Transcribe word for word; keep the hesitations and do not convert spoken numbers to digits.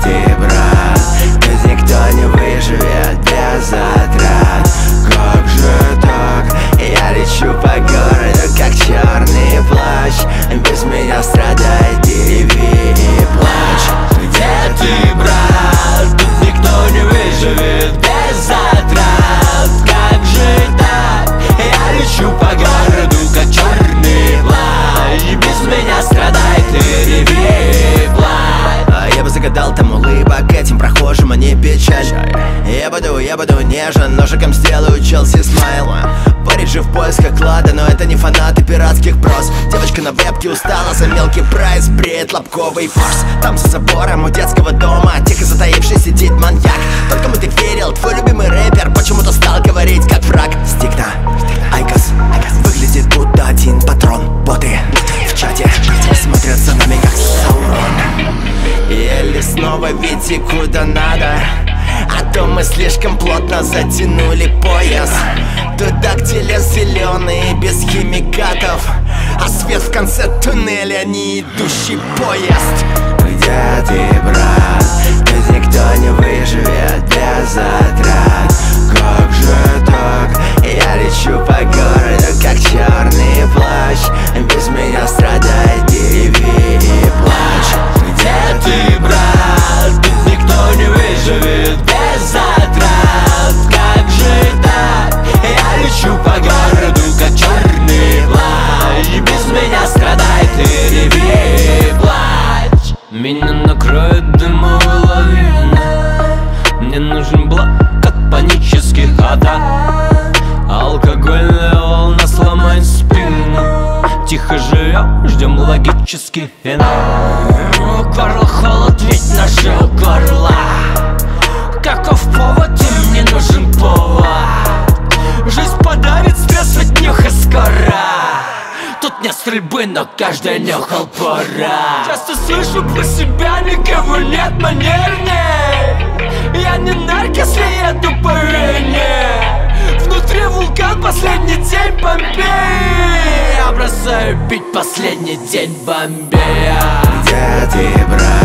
ты, брат? Ведь никто не выживет без затрат. Как же так? Я лечу по городу, как черный плащ. Без меня страдает, не реви и плачь. Где ты, брат? Тут никто не выживет без затрат. Как же так? Я лечу по городу, как черный плащ. Без меня страдает, не реви и плачь. Я бы загадал там улыбок этим прохожим, а не печаль. Я буду, я буду нежен, ножиком сделаю Челси смайл. Парень же в поисках клада, но это не фанаты пиратских прос. Девочка на вебке устала за мелкий прайс, бреет лобковый форс. Там за забором у детского дома тихо затаившись сидит маньяк. Только мы ты верил, твой любимый рэпер почему-то стал говорить как враг. Стигна, Айкос, выглядит будто один патрон. Боты в чате смотрят за нами как Саурон. Еле снова видите куда надо, а то мы слишком плотно затянули пояс. Туда, где лес зеленый, без химикатов, а свет в конце туннеля, не идущий поезд. Где ты, брат? Ведь никто не выживет без затрат. Как же так? Я лечу по городу, как черный плащ. Без меня страдает, не реви и плачь. Где ты, брат? Тут никто не выживет без затрат. Как же так? Я лечу по городу, как черный плащ. Без меня страдает, не реви и плачь. Меня накроет дымовой лавиной. Мне нужен блок от панических атак. Алкогольная волна сломает спину. Тихо живем, ждем логический финал. Горло холод, ведь нашел горло. Каков повод, и мне нужен повод. Жизнь подарит стресс от нюха скоро. Тут нет стрельбы, но каждый нюхал пора. Часто слышу про себя, никого нет манерней. Я не нарк, если еду по вене. Внутри вулкан, последний день Помпеи. Я бросаю пить последний день Бомбея. Где ты, брат?